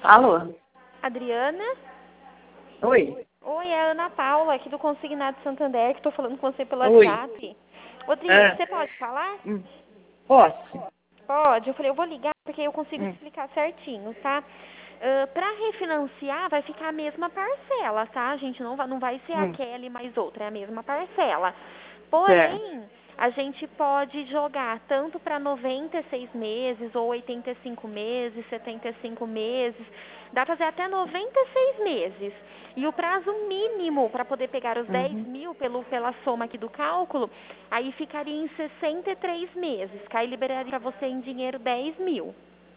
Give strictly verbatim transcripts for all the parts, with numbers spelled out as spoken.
Alô? Adriana? Oi? Oi, é a Ana Paula, aqui do Consignado Santander, que estou falando com você pelo Oi? WhatsApp. Ô, Adri, Ah, você pode falar? hum, posso? Pode. Eu falei, eu vou ligar porque eu consigo te Hum, explicar certinho, tá? Uh, para refinanciar, vai ficar a mesma parcela, tá? A gente não vai, não vai ser hum, aquela e mais outra, é a mesma parcela. certo. Porém, a gente pode jogar tanto para noventa e seis meses, ou oitenta e cinco meses, setenta e cinco meses. Dá para fazer até noventa e seis meses. E o prazo mínimo para poder pegar os dez Uhum, mil pelo, pela soma aqui do cálculo, aí ficaria em sessenta e três meses. Que aí liberaria para você em dinheiro dez mil.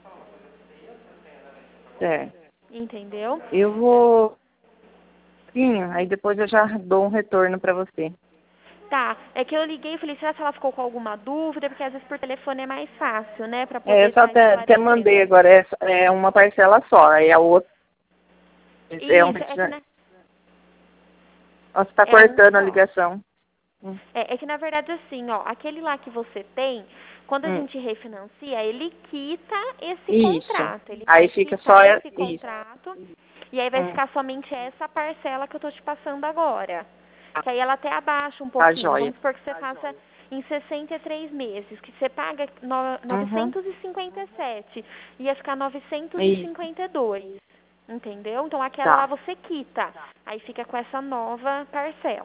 certo. Entendeu? Eu vou... Sim, aí depois eu já dou um retorno pra você. Tá, é que eu liguei e falei, será que ela ficou com alguma dúvida? Porque às vezes por telefone é mais fácil, né? Pra É, poder eu só estar até, até esclarecendo. mandei agora, é, é uma parcela só, aí a outra é um... Isso, é que, na, Nossa, tá é um cortando a só. ligação. Hum, É, é que na verdade assim, ó, aquele lá que você tem, quando a hum, gente refinancia, ele quita esse isso. contrato. Ele Aí vai fica só quitar esse isso. contrato e aí vai Hum, ficar somente essa parcela que eu tô te passando agora. Que aí ela até abaixa um tá pouquinho. joia. Vamos supor que você faça em sessenta e três meses, que você paga no- Uhum, novecentos e cinquenta e sete, ia ficar novecentos e isso. cinquenta e dois. Entendeu? Então aquela lá Tá. você quita. Aí fica com essa nova parcela.